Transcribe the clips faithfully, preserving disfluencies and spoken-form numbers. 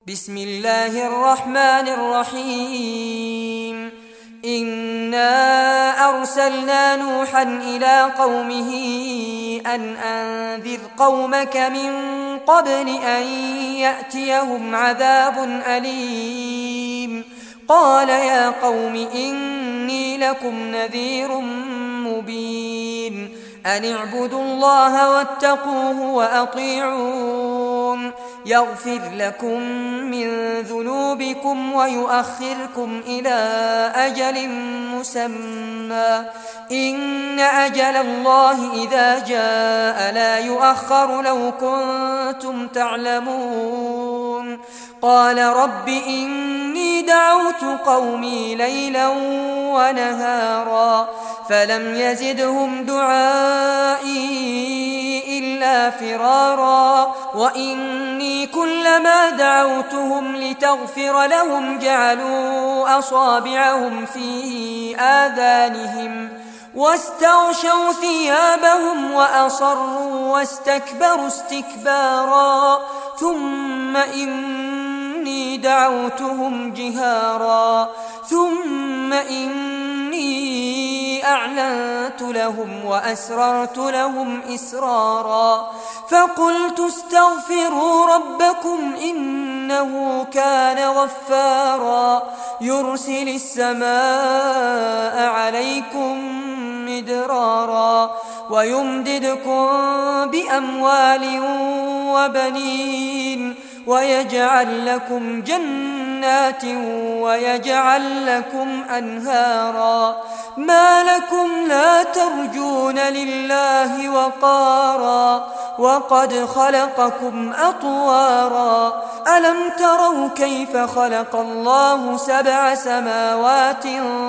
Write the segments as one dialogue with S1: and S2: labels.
S1: بسم الله الرحمن الرحيم إنا أرسلنا نوحا إلى قومه أن أنذر قومك من قبل أن يأتيهم عذاب أليم قال يا قوم إني لكم نذير مبين أن اعبدوا الله واتقوه وأطيعون يغفر لكم من ذنوبكم ويؤخركم إلى أجل مسمى إن أجل الله إذا جاء لا يؤخر لو كنتم تعلمون قال رب إني دعوت قومي ليلا ونهارا فلم يزدهم دعائي إلا فرارا وإني كلما دعوتهم لتغفر لهم جعلوا أصابعهم في آذانهم واستغشوا ثيابهم وأصروا واستكبروا استكبارا ثم إني دعوتهم جهارا ثم إني أعلنت لهم وأسررت لهم إسرارا فقلت استغفروا ربكم إنه كان غفارا يرسل السماء عليكم مدرارا ويمددكم بأموال وبنين ويجعل لكم جنات ويجعل لكم أنهارا ما لكم لا ترجون لله وقارا وقد خلقكم أطوارا ألم تروا كيف خلق الله سبع سماوات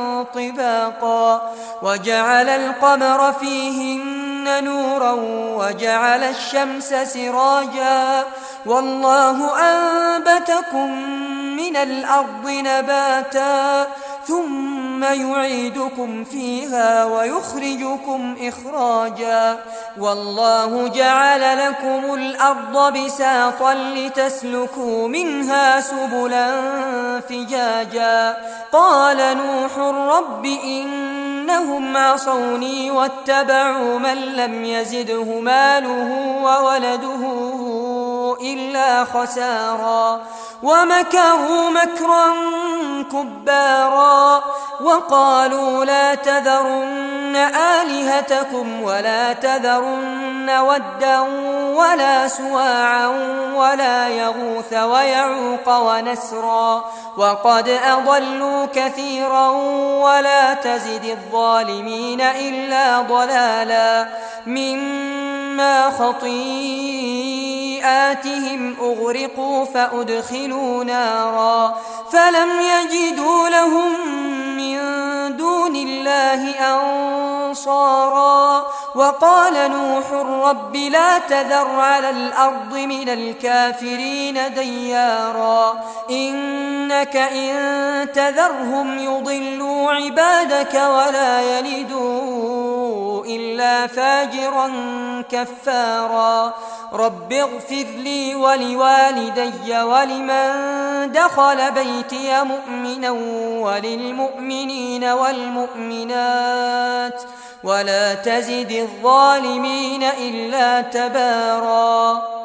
S1: طباقا وجعل القمر فيهن نورا وجعل الشمس سراجا والله أنبتكم من الأرض نباتا ثم يعيدكم فيها ويخرجكم إخراجا والله جعل لكم الأرض بساطا لتسلكوا منها سبلا فجاجا قال نوح رب إنهم عصوني واتبعوا من لم يزده ماله وولده إلا خسارا ومكروا مكرا كبارا وقالوا لا تذرن آلهتكم ولا تذرن ودا ولا سواعا ولا يغوث ويعوق ونسرا وقد أضلوا كثيرا ولا تزد الظالمين إلا ضلالا مما خطيئاتهم أغرقوا فأدخلوا نارا فلم يجدوا لهم من دون الله أنصارا وقال نوح رب لا تذر على الأرض من الكافرين ديارا إنك إن تذرهم يضلوا عبادك ولا يلدوا إلا فاجرا كفارا رب اغفر لي ولوالدي ولمن دخل بيتي مؤمنا وللمؤمنين والمؤمنات ولا تزد الظالمين إلا تبارا.